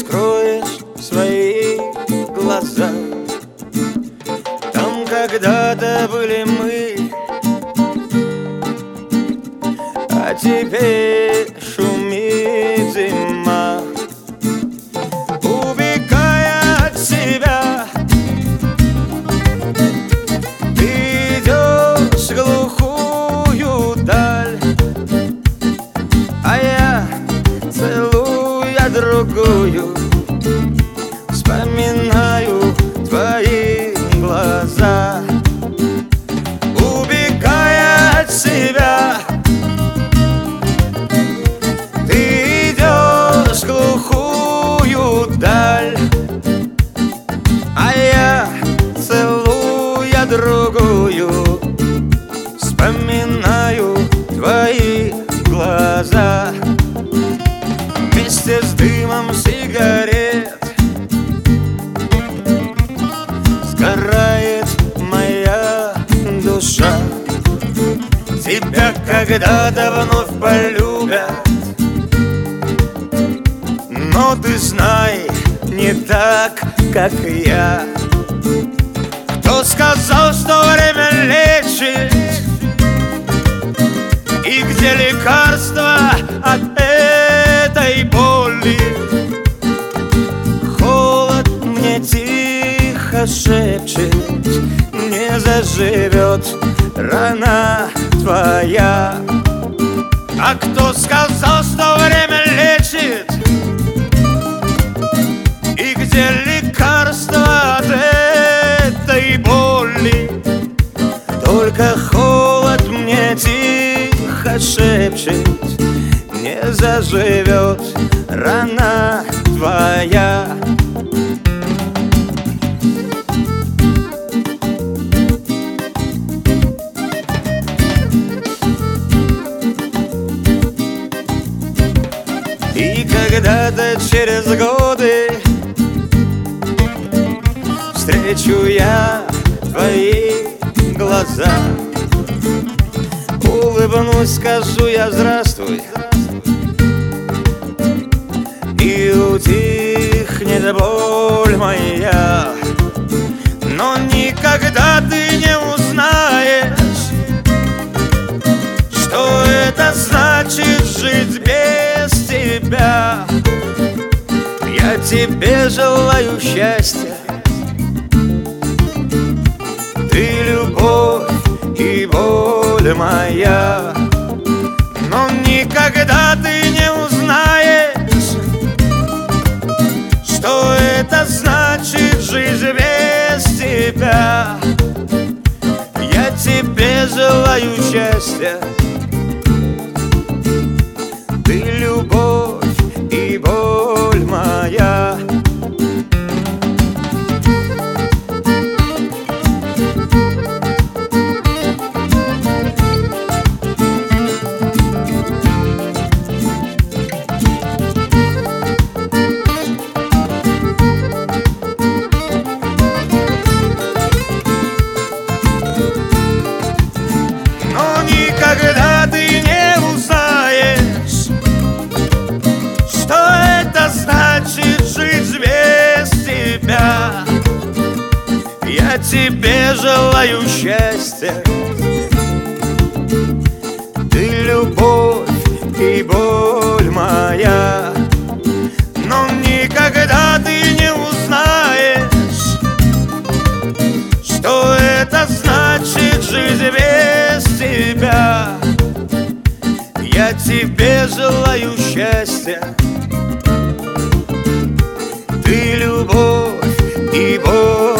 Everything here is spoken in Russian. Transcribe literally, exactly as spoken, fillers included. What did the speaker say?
раскроешь свои глаза, там когда-то были мы, а теперь шумит зима. Убегая от себя, ты идешь в глухую даль, а я, целуя другую, вспоминаю твои глаза. Убегая от себя, ты идешь в глухую даль, а я, целуя другую, вспоминаю твои глаза. Вместе с дымом сигарет сгорает моя душа. Тебя когда-то вновь полюбят, но ты знай, не так, как я. Кто сказал, что время лечит, и где лекарство от этой боли? Холод мне тихо шепчет, не заживет рана твоя. А кто сказал, что время лечит, и где лекарство от этой боли? Только холод мне тихо шепчет, не заживет рана твоя. И когда-то через годы встречу я твои глаза, улыбнусь, скажу я здравствуй, и утихнет боль моя. Но никогда ты не узнаешь, что это значит жить без тебя. Я тебе желаю счастья, ты любовь и боль моя. Но никогда ты не узнаешь, что это значит жить без тебя. Я тебе желаю счастья, ты любовь и боль моя. Никогда ты не узнаешь, что это значит жить без тебя. Я тебе желаю счастья, ты любовь и боль моя. Но никогда ты не узнаешь, что это значит жить без тебя. Я тебе желаю счастья, ты любовь и боль